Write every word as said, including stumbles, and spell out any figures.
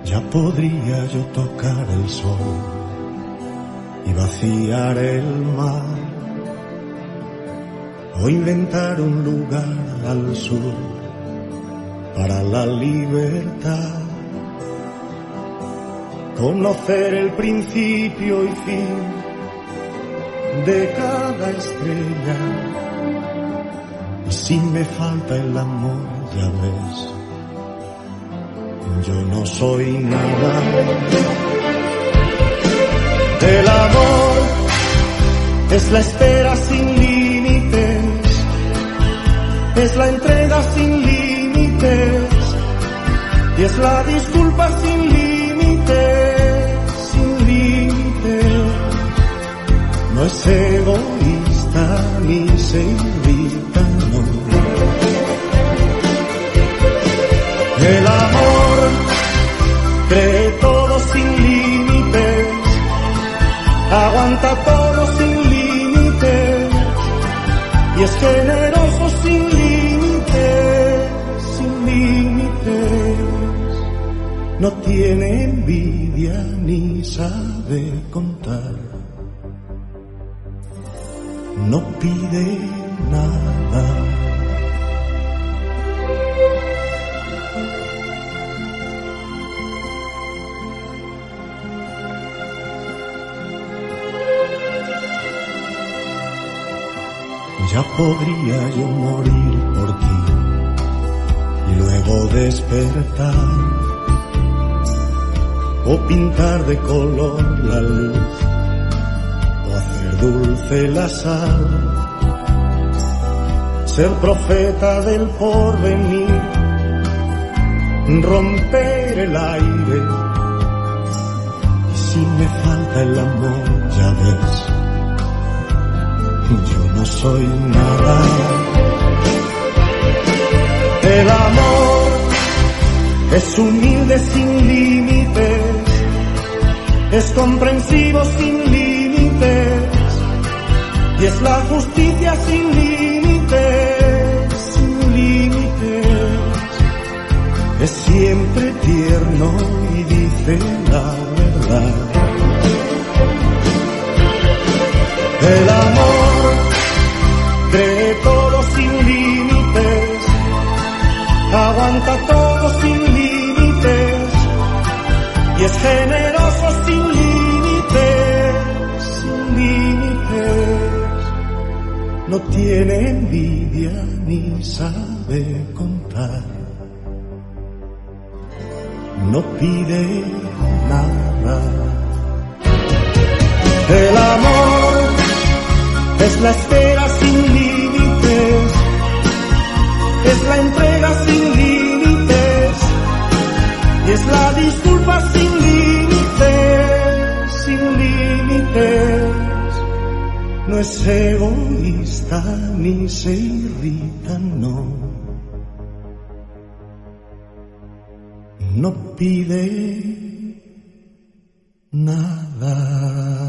Ya podría yo tocar el sol y vaciar el mar, o inventar un lugar al sur para la libertad, conocer el principio y fin de cada estrella. Y si me falta el amor, ya ves, yo no soy nada. El amor es la espera sin límites, es la entrega sin límites, y es la disculpa sin límites, sin límites. No es egoísta ni se irrita, no. El amor cree todo sin límites, aguanta todo sin límites, y es generoso sin límites, sin límites. No tiene envidia ni sabe contar, no pide nada. Ya podría yo morir por ti y luego despertar, o pintar de color la luz, o hacer dulce la sal, ser profeta del porvenir, romper el aire. Y si me falta el amor, ya ves, yo no soy nada. El amor es humilde sin límites, es comprensivo sin límites, y es la justicia sin límites, sin límites. Es siempre tierno y dice la verdad. El amor cree todo sin límites, aguanta todo sin límites, y es generoso sin límites, sin límites. No tiene envidia ni sabe contar, no pide nada. El amor es la espera sin límites, es la entrega sin límites, y es la disculpa sin límites, sin límites. No es egoísta ni se irrita, no. No pide nada.